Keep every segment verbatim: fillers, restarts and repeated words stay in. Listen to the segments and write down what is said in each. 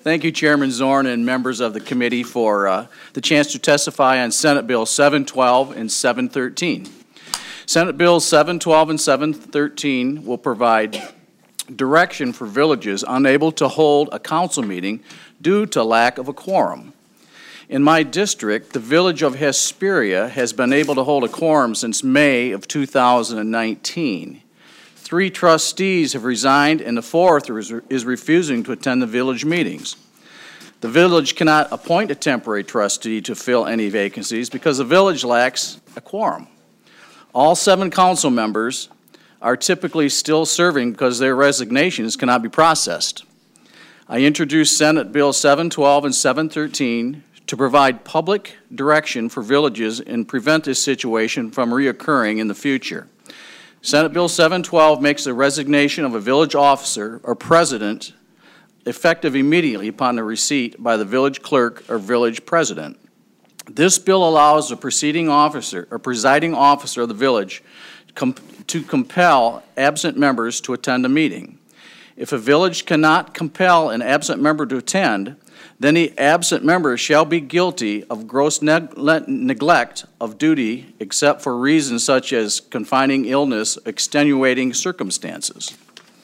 Thank you, Chairman Zorn and members of the committee for uh, the chance to testify on Senate Bill seven twelve and seven thirteen. Senate Bills seven twelve and seven thirteen will provide direction for villages unable to hold a council meeting due to lack of a quorum. In my district, the village of Hesperia has been able to hold a quorum since May of two thousand nineteen. Three trustees have resigned, and the fourth is, is refusing to attend the village meetings. The village cannot appoint a temporary trustee to fill any vacancies because the village lacks a quorum. All seven council members are typically still serving because their resignations cannot be processed. I introduced Senate Bill seven twelve and seven thirteen to provide public direction for villages and prevent this situation from reoccurring in the future. Senate Bill seven twelve makes the resignation of a village officer or president effective immediately upon the receipt by the village clerk or village president. This bill allows the preceding officer or presiding officer of the village com to compel absent members to attend a meeting. If a village cannot compel an absent member to attend, then the absent member shall be guilty of gross neg neglect of duty except for reasons such as confining illness, extenuating circumstances.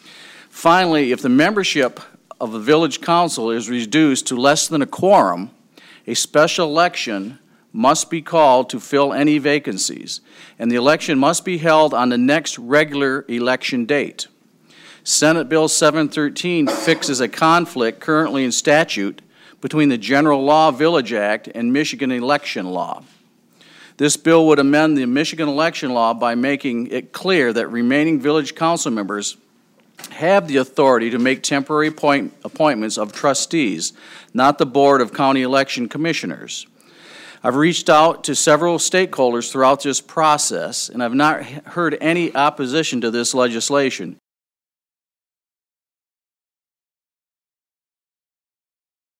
Finally, if the membership of the village council is reduced to less than a quorum, a special election must be called to fill any vacancies, and the election must be held on the next regular election date. Senate Bill seven thirteen fixes a conflict currently in statute between the General Law Village Act and Michigan election law. This bill would amend the Michigan election law by making it clear that remaining village council members have the authority to make temporary appoint appointments of trustees, not the Board of County Election Commissioners. I've reached out to several stakeholders throughout this process, and I've not heard any opposition to this legislation.